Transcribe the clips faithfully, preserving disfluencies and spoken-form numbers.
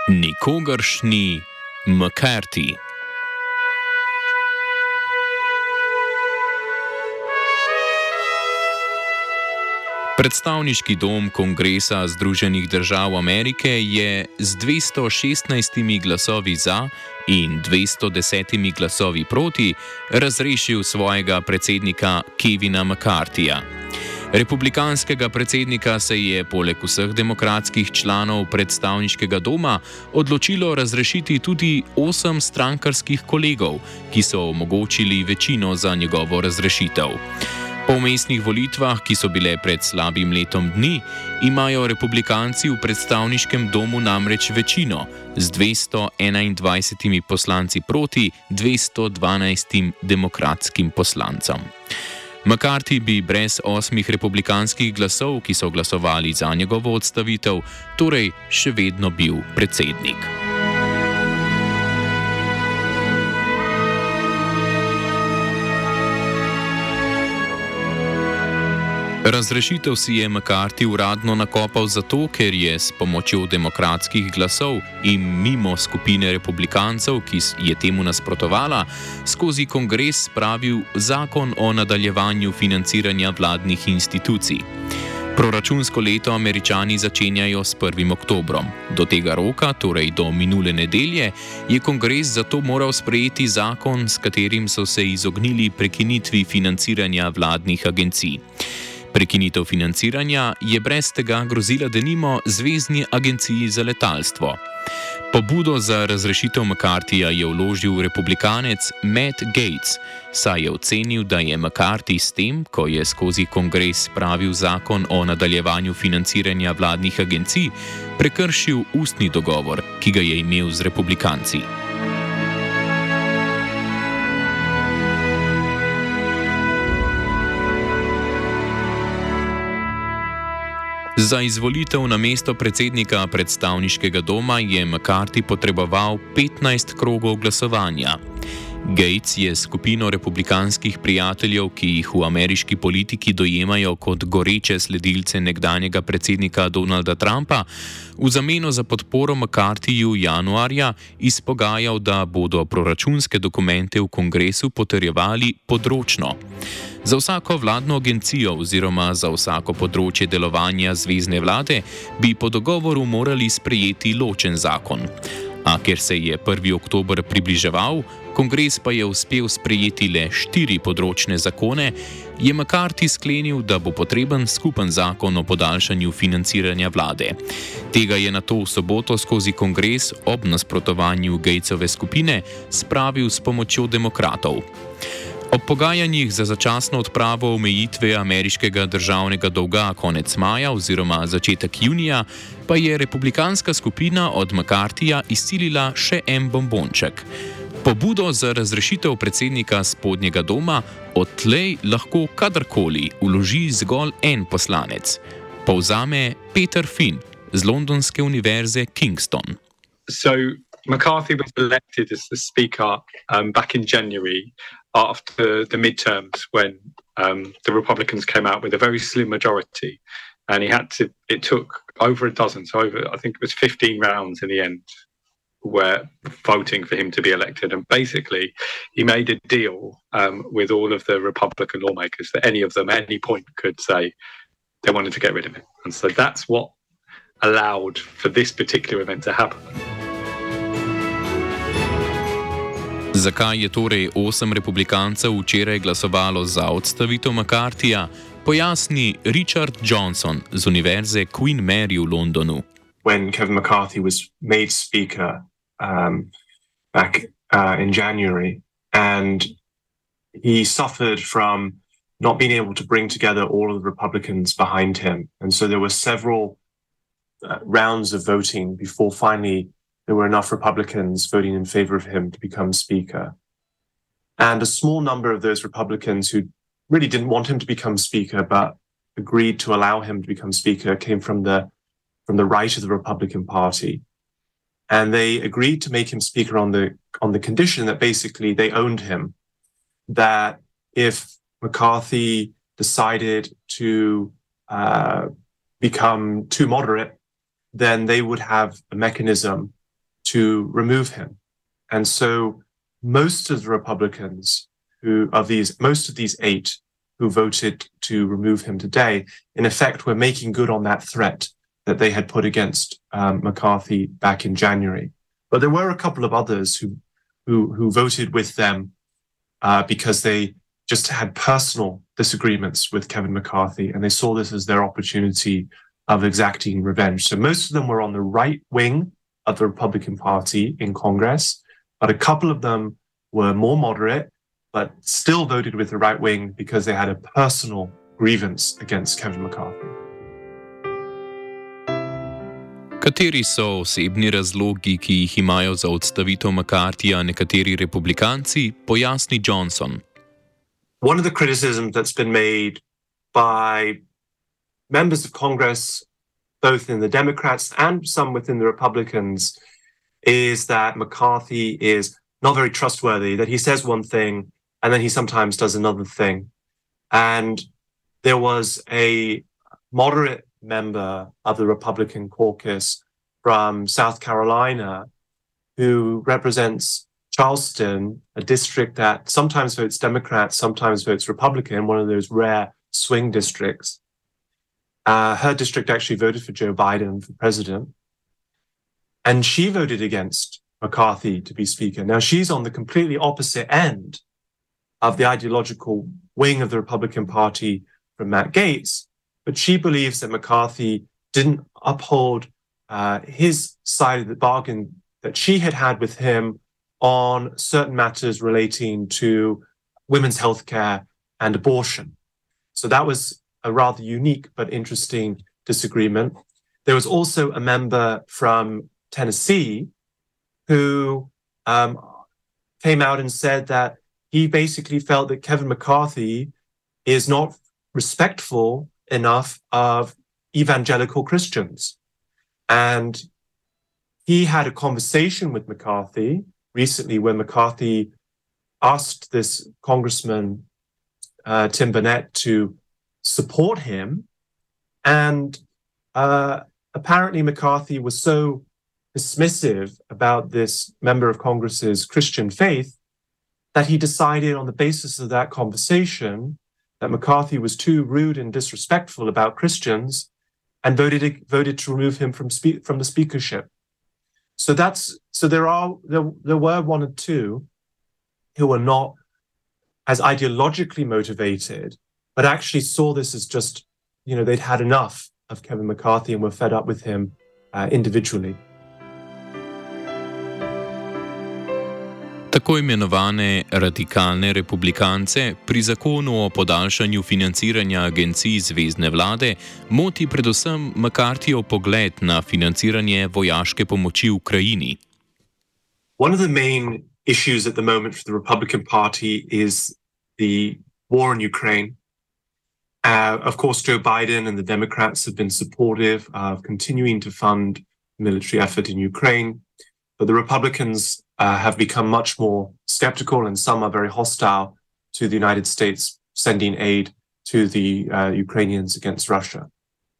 Nikogaršnji McCarthy. Predstavniški dom Kongresa Združenih držav Amerike je z dvesto šestnajstimi glasovi za in dvesto desetimi glasovi proti razrešil svojega predsednika Kevina McCarthyja. Republikanskega predsednika se je poleg vseh demokratskih članov predstavniškega doma odločilo razrešiti tudi osem strankarskih kolegov, ki so omogočili večino za njegovo razrešitev. Po vmesnih volitvah, ki so bile pred slabim letom dni, imajo republikanci v predstavniškem domu namreč večino z dvesto enaindvajsetimi poslanci proti dvesto dvanajstim demokratskim poslancem. McCarthy bi brez osmih republikanskih glasov, ki so glasovali za njegovo odstavitev, torej še vedno bil predsednik. Razrešitev si je McCarthy uradno nakopal zato, ker je s pomočjo demokratskih glasov in mimo skupine republikancev, ki je temu nasprotovala, skozi kongres spravil zakon o nadaljevanju financiranja vladnih institucij. Proračunsko leto Američani začenjajo s prvim oktobrom. Do tega roka, torej do minule nedelje, je kongres zato moral sprejeti zakon, s katerim so se izognili prekinitvi financiranja vladnih agencij. Prekinitev financiranja je brez tega grozila denimo Zvezni agenciji za letalstvo. Pobudo za razrešitev McCarthyja je vložil republikanec Matt Gaetz, saj je ocenil, da je McCarthy s tem, ko je skozi kongres spravil zakon o nadaljevanju financiranja vladnih agencij, prekršil ustni dogovor, ki ga je imel z republikanci. Za izvolitev na mesto predsednika predstavniškega doma je McCarthy potreboval petnajst krogov glasovanja. Gaetz je skupino republikanskih prijateljev, ki jih v ameriški politiki dojemajo kot goreče sledilce nekdanjega predsednika Donalda Trumpa, v zameno za podporo McCarthyju januarja izpogajal, da bodo proračunske dokumente v kongresu potrjevali področno. Za vsako vladno agencijo oziroma za vsako področje delovanja zvezne vlade bi po dogovoru morali sprejeti ločen zakon. A ker se je prvi oktober približeval, kongres pa je uspel sprejeti le štiri področne zakone, je McCarthy sklenil, da bo potreben skupen zakon o podaljšanju financiranja vlade. Tega je nato v soboto skozi kongres ob nasprotovanju Gaetzove skupine spravil s pomočjo demokratov. Ob pogajanjih za začasno odpravo omejitve ameriškega državnega dolga konec maja oziroma začetek junija pa je republikanska skupina od McCarthyja izsilila še en bombonček. Pobudo za razrešitev predsednika spodnjega doma odtlej lahko kadarkoli vloži zgolj en poslanec. Povzame Peter Finn z londonske univerze Kingston. So McCarthy was elected as the speaker um, back in January after the midterms when um, the Republicans came out with a very slim majority, and he had to. It took over a dozen, so over I think it was fifteen rounds in the end, were voting for him to be elected. And basically, he made a deal um, with all of the Republican lawmakers that any of them at any point could say they wanted to get rid of him, and so that's what allowed for this particular event to happen. Zakaj je torej osem republikancev včeraj glasovalo za odstavitev McCarthyja, pojasni Richard Johnson z univerze Queen Mary v Londonu. When Kevin McCarthy was made speaker um, back uh, in January, and he suffered from not being able to bring together all of the Republicans behind him, and so there were several uh, rounds of voting before finally there were enough Republicans voting in favor of him to become speaker. And a small number of those Republicans who really didn't want him to become speaker but agreed to allow him to become speaker came from the from the right of the Republican Party. And they agreed to make him speaker on the on the condition that basically they owned him, that if McCarthy decided to uh, become too moderate, then they would have a mechanism to remove him. And so most of the Republicans who of these, most of these eight who voted to remove him today, in effect, were making good on that threat that they had put against um, McCarthy back in January. But there were a couple of others who who, who voted with them uh, because they just had personal disagreements with Kevin McCarthy, and they saw this as their opportunity of exacting revenge. So most of them were on the right wing of the Republican Party in Congress, but a couple of them were more moderate, but still voted with the right wing because they had a personal grievance against Kevin McCarthy. Kateri so osebni razlogi, ki jih imajo za odstavitev McCarthyja nekateri republikanci, pojasni Johnson. One of the criticisms that's been made by members of Congress, both in the Democrats and some within the Republicans, is that McCarthy is not very trustworthy, that he says one thing and then he sometimes does another thing. And there was a moderate member of the Republican caucus from South Carolina who represents Charleston, a district that sometimes votes Democrat, sometimes votes Republican, one of those rare swing districts. Uh, her district actually voted for Joe Biden for president. And she voted against McCarthy to be speaker. Now, she's on the completely opposite end of the ideological wing of the Republican Party from Matt Gaetz, but she believes that McCarthy didn't uphold uh, his side of the bargain that she had had with him on certain matters relating to women's health care and abortion. So that was a rather unique but interesting disagreement. There was also a member from Tennessee who um, came out and said that he basically felt that Kevin McCarthy is not respectful enough of evangelical Christians. And he had a conversation with McCarthy recently when McCarthy asked this Congressman, uh, Tim Burnett, to support him. And uh, apparently McCarthy was so dismissive about this member of Congress's Christian faith that he decided on the basis of that conversation that McCarthy was too rude and disrespectful about Christians and voted voted to remove him from spe- from the speakership. So that's so there are there, there were one or two who were not as ideologically motivated, but actually saw this as just, you know, they'd had enough of Kevin McCarthy and were fed up with him uh, individually. Tako imenovane radikalne republikance pri zakonu o podaljšanju financiranja agencij zvezne vlade moti predvsem McCarthyjev pogled na financiranje vojaške pomoči Ukrajini. One of the main issues at the moment for the Republican Party is the war in Ukraine. Uh, of course, Joe Biden and the Democrats have been supportive of continuing to fund military effort in Ukraine, but the Republicans Uh, have become much more skeptical, and some are very hostile to the United States sending aid to the uh, Ukrainians against Russia.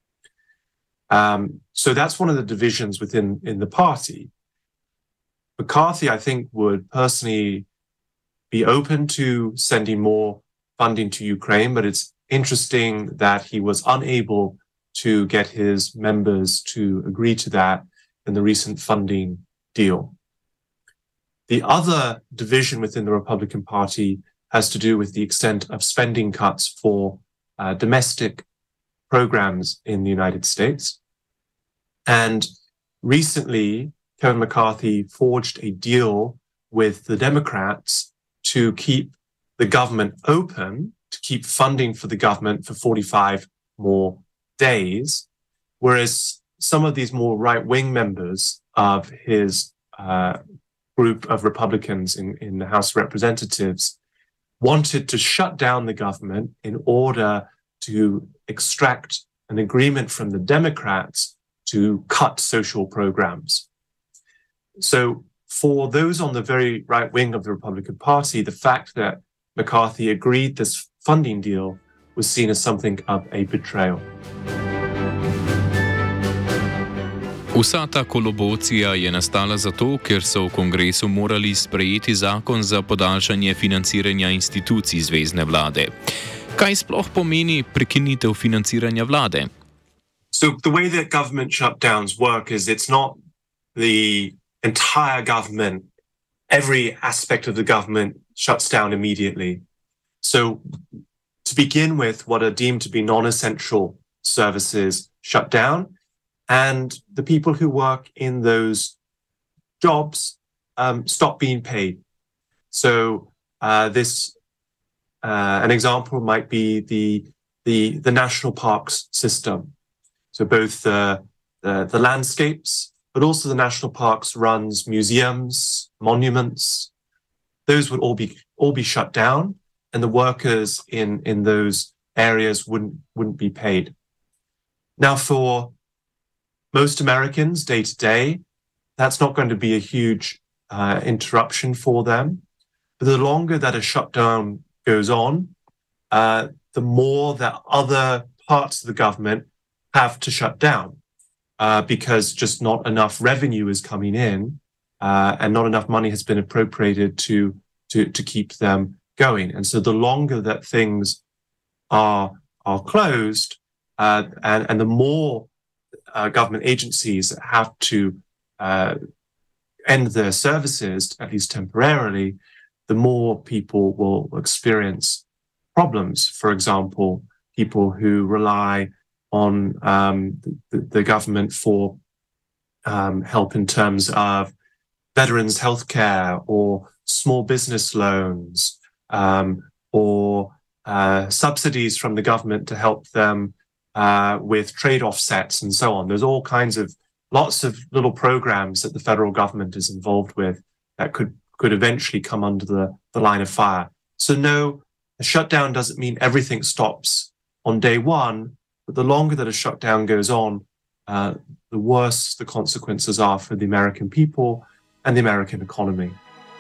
Um, so that's one of the divisions within in the party. McCarthy, I think, would personally be open to sending more funding to Ukraine, but it's interesting that he was unable to get his members to agree to that in the recent funding deal. The other division within the Republican Party has to do with the extent of spending cuts for uh, domestic programs in the United States. And recently, Kevin McCarthy forged a deal with the Democrats to keep the government open, to keep funding for the government for forty-five more days, whereas some of these more right-wing members of his uh, group of Republicans in, in the House of Representatives wanted to shut down the government in order to extract an agreement from the Democrats to cut social programs. So for those on the very right wing of the Republican Party, the fact that McCarthy agreed this funding deal was seen as something of a betrayal. Vsa ta kolobocija je nastala zato, ker so v kongresu morali sprejeti zakon za podaljšanje financiranja institucij zvezne vlade. Kaj sploh pomeni prekinitev financiranja vlade? So the way that government shutdowns work is it's not the entire government, every aspect of the government shuts down immediately. So to begin with, what are deemed to be non-essential services shut down, and the people who work in those jobs um, stop being paid. So uh, this, uh, an example might be the, the, the national parks system. So both the, the, the landscapes, but also the national parks runs museums, monuments. Those would all be all be shut down, and the workers in, in those areas wouldn't wouldn't be paid. Now, for most Americans, day to day, that's not going to be a huge uh, interruption for them. But the longer that a shutdown goes on, uh, the more that other parts of the government have to shut down uh, because just not enough revenue is coming in uh, and not enough money has been appropriated to, to, to keep them going. And so the longer that things are, are closed uh, and, and the more uh, government agencies have to uh, end their services, at least temporarily, the more people will experience problems. For example, people who rely on um, the, the government for um, help in terms of veterans' healthcare or small business loans um, or uh, subsidies from the government to help them uh, with trade offsets and so on. There's all kinds of lots of little programs that the federal government is involved with that could could eventually come under the, the line of fire. So no, a shutdown doesn't mean everything stops on day one, but the longer that a shutdown goes on, uh, the worse the consequences are for the American people and the American economy.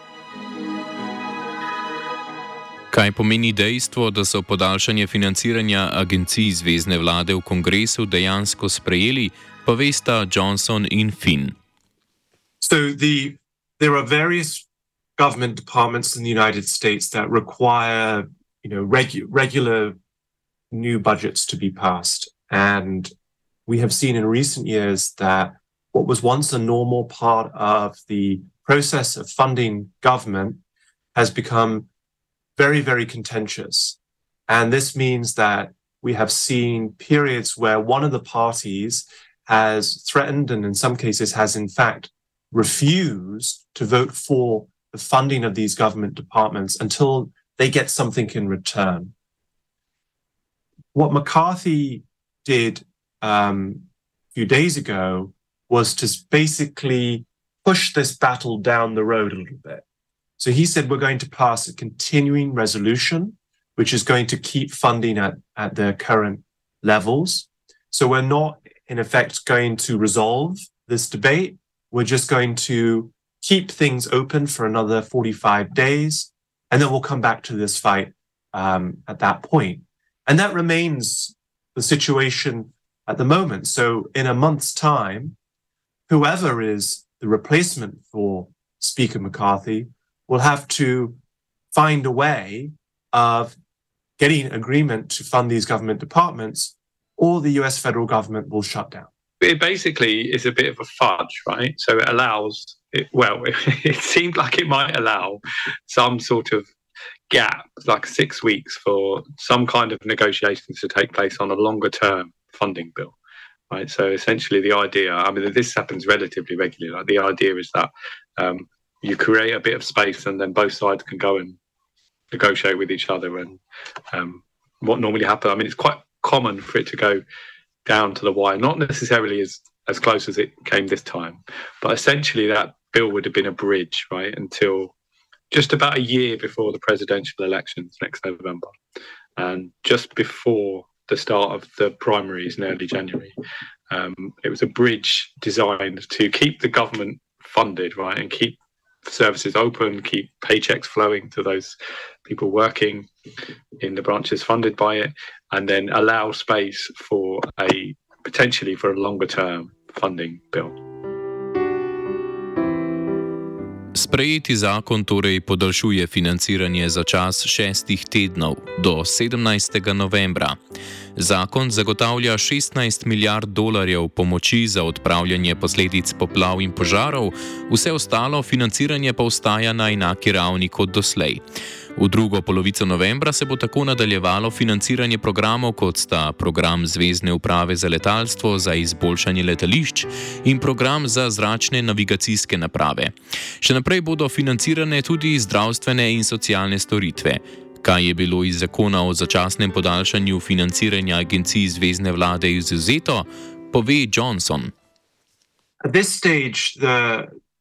Kaj pomeni dejstvo, da so podaljšanje financiranja agencij zvezne vlade v kongresu dejansko sprejeli, pa vesta Johnson in Finn. So the, there are various government departments in the United States that require, you know, regu- regular new budgets to be passed. And we have seen in recent years that what was once a normal part of the process of funding government has become very, very contentious. And this means that we have seen periods where one of the parties has threatened and in some cases has in fact refused to vote for the funding of these government departments until they get something in return. What McCarthy did um, a few days ago was to basically push this battle down the road a little bit. So he said, we're going to pass a continuing resolution, which is going to keep funding at, at their current levels. So we're not, in effect, going to resolve this debate. We're just going to keep things open for another forty-five days, and then we'll come back to this fight um, at that point. And that remains the situation at the moment. So in a month's time, whoever is the replacement for Speaker McCarthy will have to find a way of getting agreement to fund these government departments, or the U S federal government will shut down. It basically is a bit of a fudge, right? So it allows, it, well, it, it seemed like it might allow some sort of gap, like six weeks for some kind of negotiations to take place on a longer term funding bill, right? So essentially the idea, I mean, this happens relatively regularly. Like the idea is that um, you create a bit of space and then both sides can go and negotiate with each other. And um, what normally happens, I mean, it's quite common for it to go down to the wire, not necessarily as, as close as it came this time, but essentially that bill would have been a bridge, right, until just about a year before the presidential elections next November, and just before the start of the primaries in early January. Um, it was a bridge designed to keep the government funded, right, and keep services open, keep paychecks flowing to those people working in the branches funded by it, and then allow space for a potentially for a longer term funding bill. Sprejeti zakon torej podaljšuje financiranje za čas šestih tednov do sedemnajstega novembra. Zakon zagotavlja šestnajst milijard dolarjev pomoči za odpravljanje posledic poplav in požarov, vse ostalo financiranje pa ostaja na enaki ravni kot doslej. V drugo polovico novembra se bo tako nadaljevalo financiranje programov, kot sta program Zvezne uprave za letalstvo za izboljšanje letališč in program za zračne navigacijske naprave. Še naprej bodo financirane tudi zdravstvene in socialne storitve. Kaj je bilo iz zakona o začasnem podaljšanju financiranja agencij zvezne vlade izvzeto, pove Johnson. At this stage, the,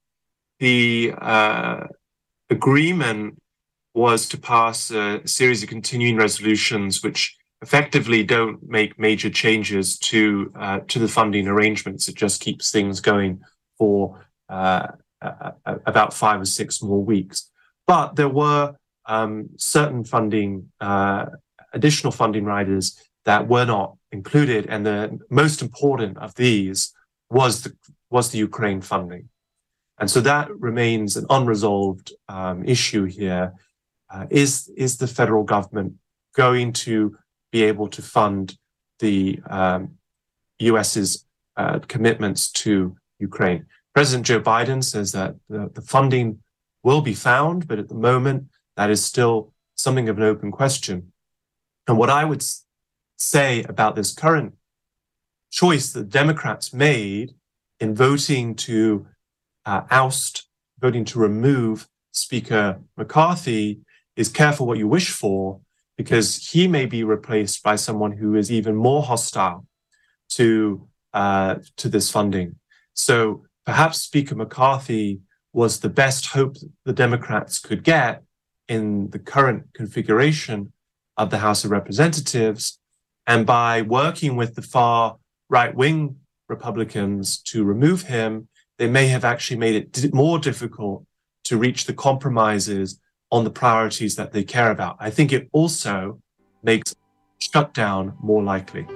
the uh, agreement was to pass a series of continuing resolutions which effectively don't make major changes to uh, to the funding arrangements. It just keeps things going for uh, uh, about five or six more weeks. But there were um, certain funding, uh, additional funding riders that were not included, and the most important of these was the was the Ukraine funding, and so that remains an unresolved um, issue here. Uh, is is the federal government going to be able to fund the um, U S's uh, commitments to Ukraine? President Joe Biden says that the, the funding will be found, but at the moment that is still something of an open question. And what I would say about this current choice that Democrats made in voting to uh, oust, voting to remove Speaker McCarthy is careful what you wish for, because he may be replaced by someone who is even more hostile to uh, to this funding. So perhaps Speaker McCarthy was the best hope the Democrats could get in the current configuration of the House of Representatives, and by working with the far right-wing Republicans to remove him, they may have actually made it more difficult to reach the compromises on the priorities that they care about. I think it also makes shutdown more likely.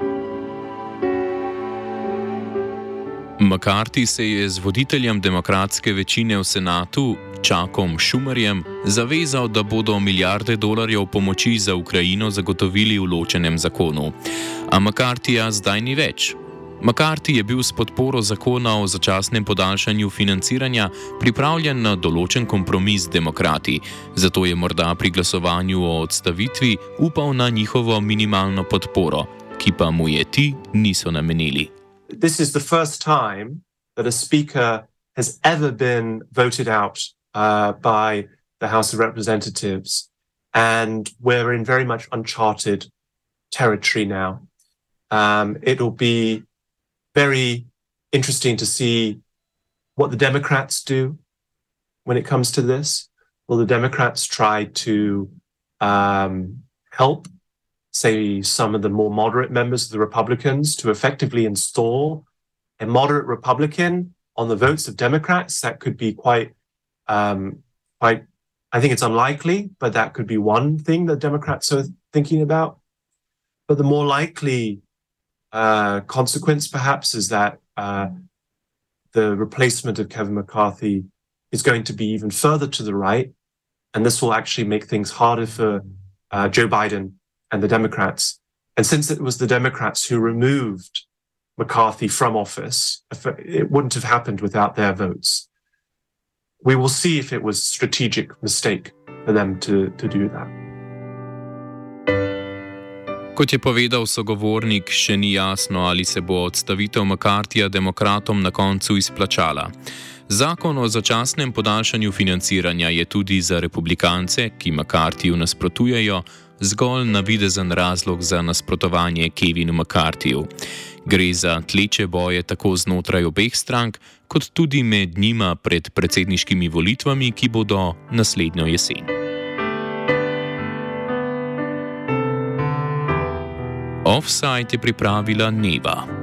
McCarthy se je z voditeljem demokratske večine v senatu, Chuckom Schumerjem, zavezal, da bodo milijarde dolarjev pomoči za Ukrajino zagotovili v ločenem zakonu. A McCarthyja zdaj ni več. McCarthy je bil s podporo zakona o začasnem podaljšanju financiranja pripravljen na določen kompromis z demokrati, zato je morda pri glasovanju o odstavitvi upal na njihovo minimalno podporo, ki pa mu je ti niso namenili. This is the first time that a speaker has ever been voted out uh, by the House of Representatives, and we're in very much uncharted territory now. Um, it'll be very interesting to see what the Democrats do when it comes to this. Will the Democrats try to um, help, say, some of the more moderate members of the Republicans to effectively install a moderate Republican on the votes of Democrats? That could be quite, um, quite, I think it's unlikely, but that could be one thing that Democrats are thinking about. But the more likely Uh, consequence, perhaps, is that uh, the replacement of Kevin McCarthy is going to be even further to the right, and this will actually make things harder for uh, Joe Biden and the Democrats. And since it was the Democrats who removed McCarthy from office, it wouldn't have happened without their votes. We will see if it was a strategic mistake for them to, to do that. Kot je povedal sogovornik, še ni jasno, ali se bo odstavitev McCarthyja demokratom na koncu izplačala. Zakon o začasnem podaljšanju financiranja je tudi za republikance, ki McCarthyju nasprotujejo, zgolj navidezen razlog za nasprotovanje Kevinu McCarthyju. Gre za tleče boje tako znotraj obeh strank, kot tudi med njima pred predsedniškimi volitvami, ki bodo naslednjo jesen. Offside je pripravila Neva.